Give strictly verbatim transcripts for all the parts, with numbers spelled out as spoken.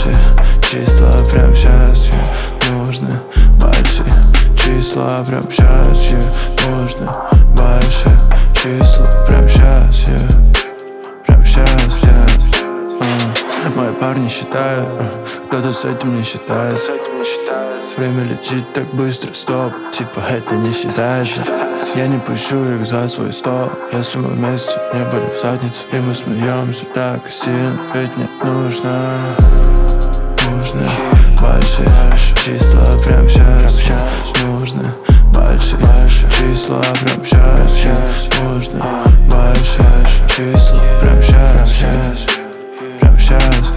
большие числа прям сейчас нужны. Большие числа прям сейчас нужны. Большие числа прям сейчас, прям сейчас, yeah. Мои парни считают, кто-то с этим не считается. Время летит так быстро, стоп, типа это не считается. Я не пущу их за свой стол, если мы вместе не были в заднице. И мы смеемся так сильно, ведь не нужно. Нужны большие числа прям сейчас нужны. Большие числа прям сейчас нужны. Большие числа прям сейчас, прям сейчас.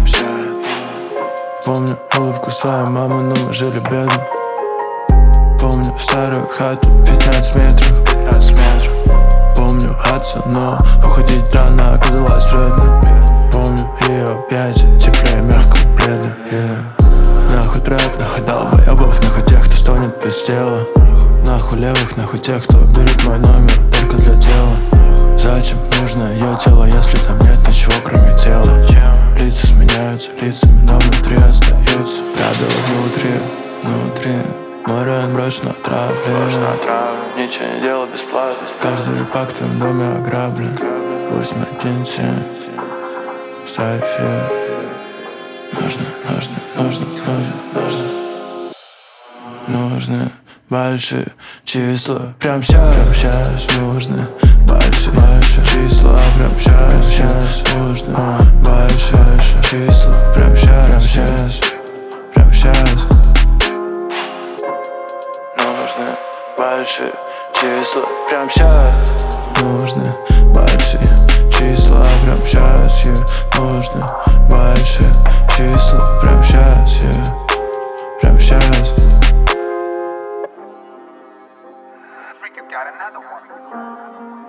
Помню улыбку своей мамы, но мы жили бедно. Помню старую хату, пятнадцать метров. Помню отца, но уходить рано оказалось вредно. Помню ее объятия, теплее мягкого пледа, yeah. Нахуй трэп, нахуй долбоебов, нахуй тех, кто стонет без дела. Нахуй левых, нахуй тех, кто берет мой номер только для дела. Зачем нужно ее тело, если там нет ничего кроме тела? Лица сменяются лицами, но внутри остаются правила внутри, внутри. Мой район брошен отравлен, ничего не делал бесплатно. Каждый репак в твоем доме ограблен. Восемь один семь Сайфер. Нужно, нужно, нужно, нужно, нужно. Нужны большие числа прям сейчас, прям сейчас нужны. Большие, большие числа прям сейчас, сейчас нужны. Большие числа прям сейчас, прям сейчас, прям сейчас. Нужны большие числа прям сейчас. Нужны большие числа прям сейчас, нужны. Большие числа прям сейчас, прям сейчас. Got another one.